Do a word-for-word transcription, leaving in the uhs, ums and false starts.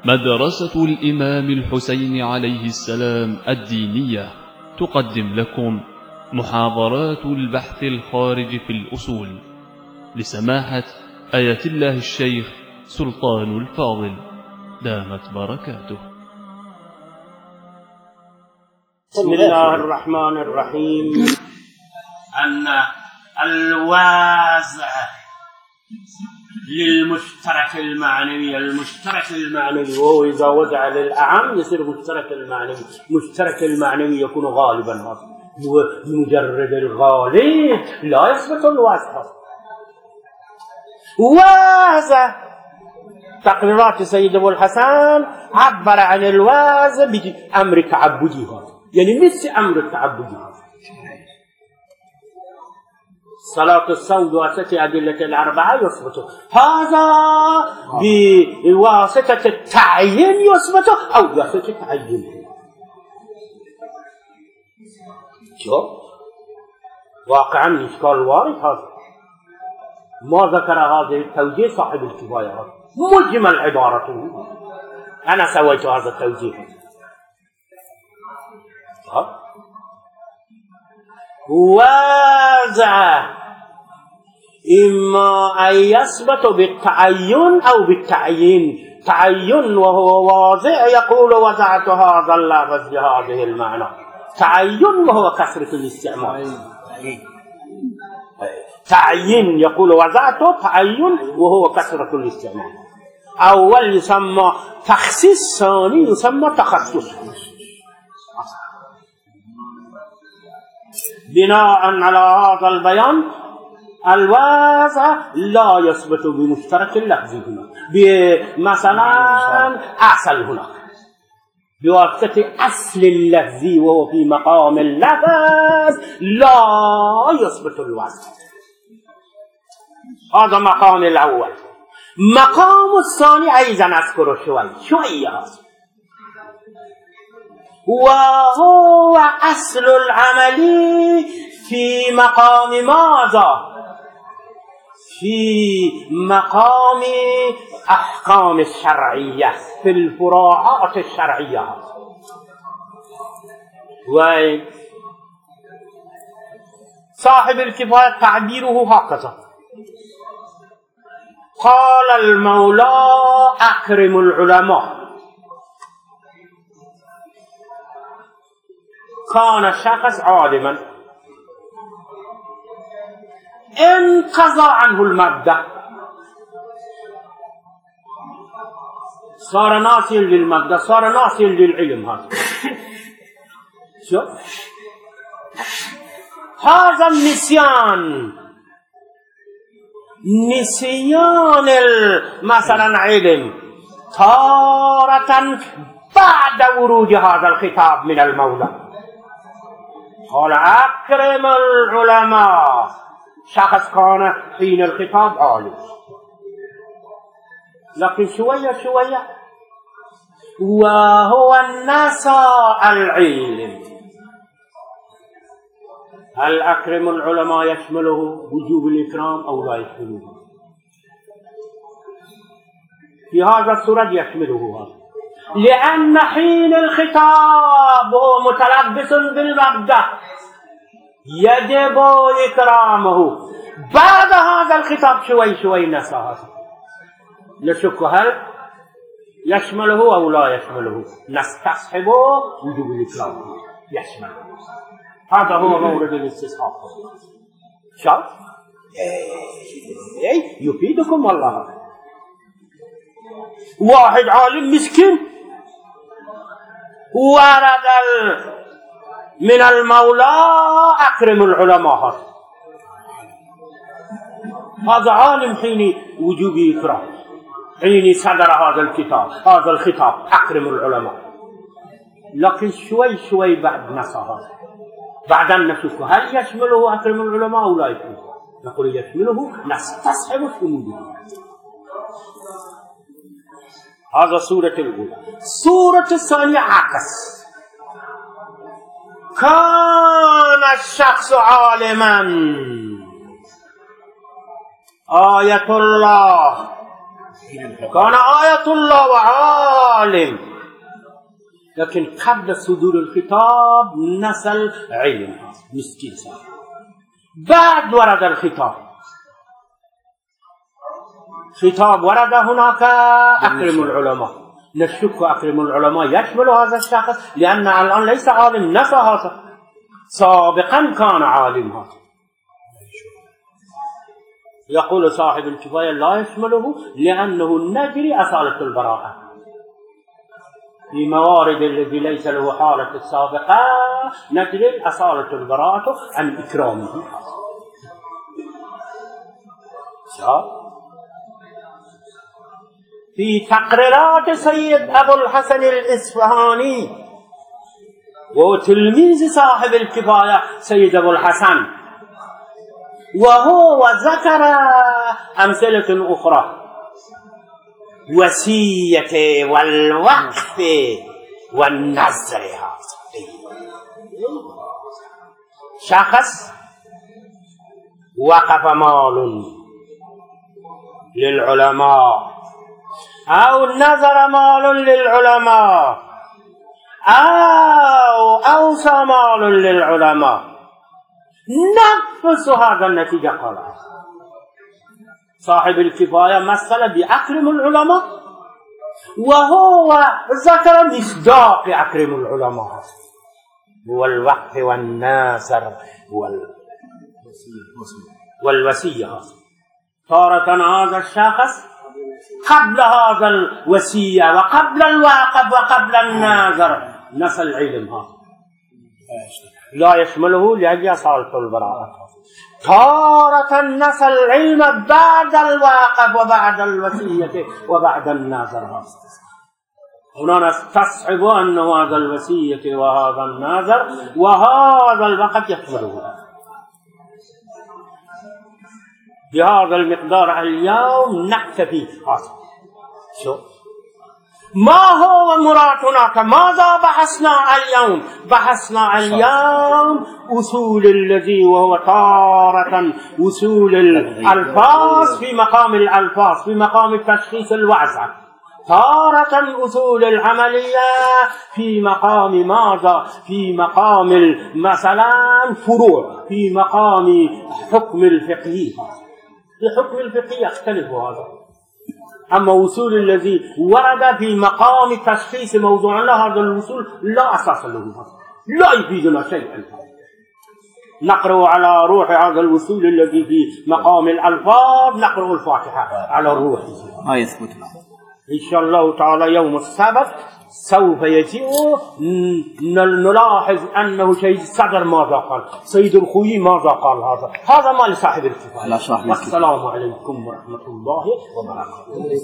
مدرسة الإمام الحسين عليه السلام الدينية تقدم لكم محاضرات البحث الخارج في الأصول لسماحة آية الله الشيخ سلطان الفاضل دامت بركاته. بسم الله الرحمن الرحيم. أن الوازع للمشترك المعنوي، المشترك المعنوي وهو إذا وضع للأعم يصير مشترك المعنوي. مشترك المعنوي يكون غالبا هذا بمجرد الغالب لا يثبت الوازع. وازع تقريرات سيد أبو الحسن عبر عن الوازع بأمر تعبدي، يعني مثل أمر التعبدي. صلاة الصوم بواسطة أدلة الأربعة يثبت، هذا بواسطة التعيين يثبت أو بواسطة التعيين. شوف واقعا إشكال وارد هذا. ما ذكر هذه التوجيه صاحب الكفاية، مجمل عبارته. أنا سويت هذا التوجيه. وازع إما أن يثبت بالتعين أو بالتعيين. تعين وهو واضع يقول وضعت هذا اللفظ بهذه المعنى. تعين وهو كثرة الاستعمال. تعيين يقول وضعته، تعين وهو كثرة الاستعمال. أول يسمى تخصيص، ثاني يسمى تخصص. بناء على هذا البيان الوازع لا يثبت بمشترك اللفظ هنا، مثلا أصل هنا بواسطة أصل اللفظ وهو في مقام اللفظ لا يثبت الوازع. هذا مقام الأول. مقام الثاني أيضا أذكر شوي شوية، وهو أصل العمل في مقام ماذا؟ في مقام أحكام الشرعية، في الفروعات الشرعية. وصاحب الكفاية تعبيره هكذا: قال المولى أكرم العلماء. كان الشخص عالما انقضى عنه المادة، صار ناسيا للمادة، صار ناسيا للعلم. هذا شوف هذا النسيان، نسيان مثلا علم تارة بعد ورود هذا الخطاب من المولى. قال أكرم العلماء، شخص كان حين الخطاب عالم، لكن شوية شوية وهو نسى العلم. هل أكرم العلماء يشمله وجوب الإكرام أو لا يشمله؟ في هذا السورة يشمله هذا، لأن حين الخطاب هو متلبس بالمبدأ يجب إكرامه. بعد هذا الخطاب شوي شوي نسى هذا. نشك هل يشمله أو لا يشمله. نستصحب وجوب الإكرام يشمله. هذا هو مورد الاستصحاب. شوف اي يفيدكم والله. واحد عالم مسكين ورد من المولى أكرم العلماء، هذا عالم حين وجوب إكرام، حين صدر هذا الكتاب هذا الخطاب أكرم العلماء. لكن شوي شوي بعد نسى هذا. بعدين نشوف هل يشمله أكرم العلماء أو لا يشمله. نقول يشمله، نستصحب شموله. هذا سورة الأولى. سورة الثانية عكس. كان الشخص عالما، آية الله كان آية الله وعالم، لكن قبل صدور الخطاب نسل علم مسكين صار. بعد ورد الخطاب، خطاب ورد هناك أكرم العلماء. نشك أكرم العلماء يشمل هذا الشخص، لأن الآن ليس عالم، نسى هذا، سابقا كان عالم هذا. يقول صاحب الكفاية لا يشمله لأنه نجري أصالة البراءة في موارد الذي ليس له حالة السابقة، نجري أصالة البراءة عن إكرامه. في تقريرات سيد أبو الحسن الإصفهاني وتلميذ صاحب الكفاية سيد أبو الحسن، وهو ذكر أمثلة أخرى، وصية والوقف والنذر. شخص وقف مال للعلماء أو نذر مال للعلماء أو أوصى مال للعلماء، نفس هذا النتيجة. قال صاحب الكفاية مثل بأكرم العلماء، وهو ذكر مصداق أكرم العلماء هو الوقف والناصر والوصية. تارة هذا الشخص قبل هذا الوصية وقبل الواقف وقبل الناظر نسى العلم، هذا لا يشمله لأجل أصالة البراءة. تارة نسى العلم بعد الواقف وبعد الوصية وبعد الناظر. هنا نستصحب أن هذا الوصية وهذا الناظر وهذا الوقت يشمله. بهذا المقدار اليوم نكتفي. شو ما هو مرادنا؟ ماذا بحثنا اليوم؟ بحثنا اليوم أصول الذي وهو تارة أصول الألفاظ في مقام الألفاظ في مقام تشخيص الوعظ، تارة أصول العملية في مقام ماذا؟ في مقام مثلا فروع، في مقام حكم الفقهي. الحكم الفقهي يختلف هذا، أما أصول الذي ورد في مقام تشخيص موضوعنا هذا الوصول لا أساس له، لا يفيدنا شيئا. نقرأ على روح هذا الوصول الذي في مقام الألفاظ، نقرأ الفاتحة على الروح. ما يثبت إن شاء الله تعالى يوم السبت سوف يجيء نلاحظ أنه سيد الصدر ماذا قال، سيد الخوي ماذا قال. هذا هذا ما لصاحب الكفاية. والسلام عليكم ورحمة الله وبركاته.